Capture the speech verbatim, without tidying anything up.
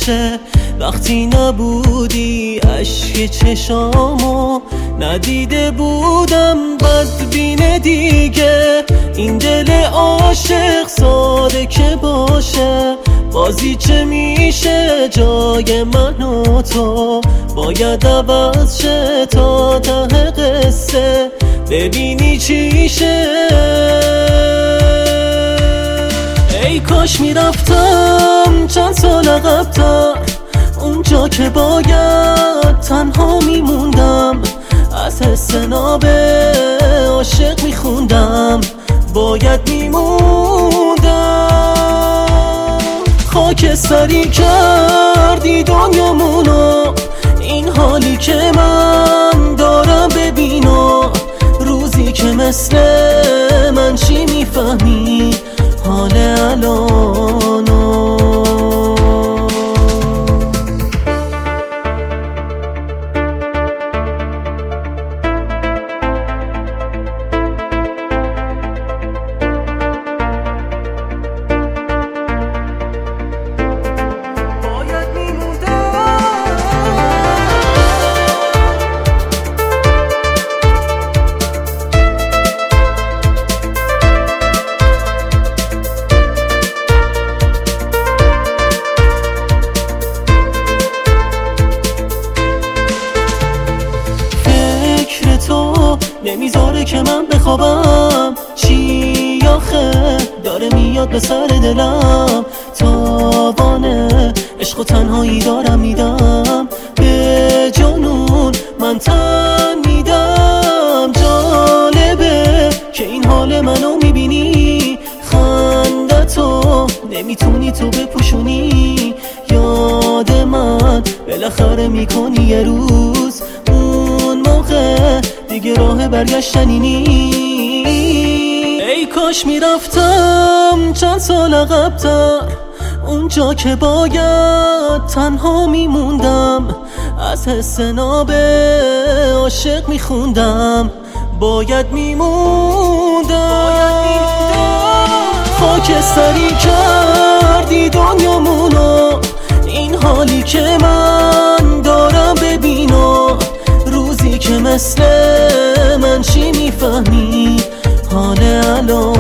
باشه. وقتی نبودی اشک چشامو ندیده بودم بدبین دیگه. این دل عاشق ساده که باشه، بازی چه میشه جای من و تو؟ باید عوض شه تا ته قصه ببینی چیشه. ای کاش میرفتم چند سال عقب‌تر، اونجا که باید تنها میموندم. از حس ناب عاشق میخوندم، باید میموندم. خاکستری کردی دنیامونو، این حالی که من دارم ببینو. روزی که مثل من چی میفهمی حال الانو؟ نمیذاره که من بخوابم، چی آخه داره میاد به سر دلم؟ تاوانه عشق و تنهایی دارم میدم به جنون، من تن میدم. جالبه که این حال منو میبینی، خندتو نمیتونی تو بپوشونی. یاد من بالاخره میکنی یه روز، اون موقع دیگه راه برگشتنی نی. ای کاش میرفتم چند سال عقب‌تر، اونجا که باید تنها میموندم. از حس ناب عاشق میخوندم، باید میموندم. خاکستری کردی دنیامونو، این حالی که من دارم ببینو. روزی که مثل من چی میفهمی حال الان؟